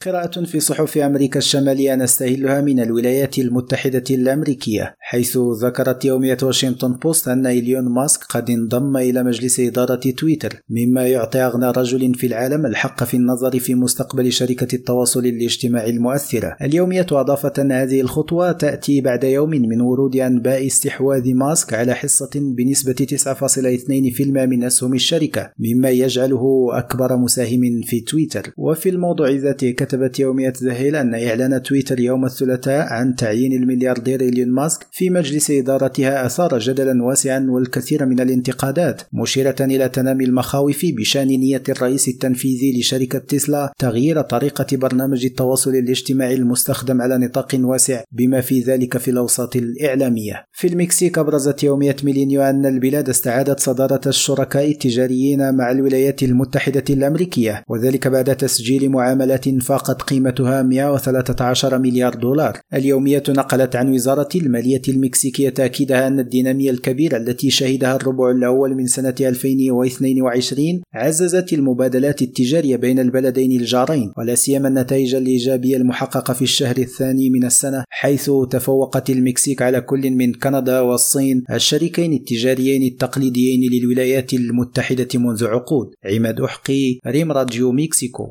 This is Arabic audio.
قراءة في صحف أمريكا الشمالية نستهلها من الولايات المتحدة الأمريكية، حيث ذكرت يومية واشنطن بوست أن إيلون ماسك قد انضم إلى مجلس إدارة تويتر، مما يعطي أغنى رجل في العالم الحق في النظر في مستقبل شركة التواصل الاجتماعي المؤثرة. اليومية أضافت أن هذه الخطوة تأتي بعد يوم من ورود أنباء استحواذ ماسك على حصة بنسبة 9.2% من أسهم الشركة، مما يجعله أكبر مساهم في تويتر. وفي الموضوع ذاته كتبت يومية ذا هيل أن إعلان تويتر يوم الثلاثاء عن تعيين الملياردير إيلون ماسك في مجلس إدارتها أثار جدلا واسعا والكثير من الانتقادات، مشيرة إلى تنامي المخاوف بشأن نية الرئيس التنفيذي لشركة تسلا تغيير طريقة برنامج التواصل الاجتماعي المستخدم على نطاق واسع بما في ذلك في الأوساط الإعلامية. في المكسيك أبرزت يومية ميلينيو أن البلاد استعادت صدارة الشركاء التجاريين مع الولايات المتحدة الأمريكية، وذلك بعد تسجيل معاملات فاقت قيمتها 113 مليار دولار. اليومية نقلت عن وزارة المالية المكسيكية تأكيدها أن الدينامية الكبيرة التي شهدها الربع الأول من سنة 2022 عززت المبادلات التجارية بين البلدين الجارين، ولا سيما النتائج الإيجابية المحققة في الشهر الثاني من السنة، حيث تفوقت المكسيك على كل من كندا والصين الشريكين التجاريين التقليديين للولايات المتحدة منذ عقود. عماد أحقي، ريم راديو مكسيكو.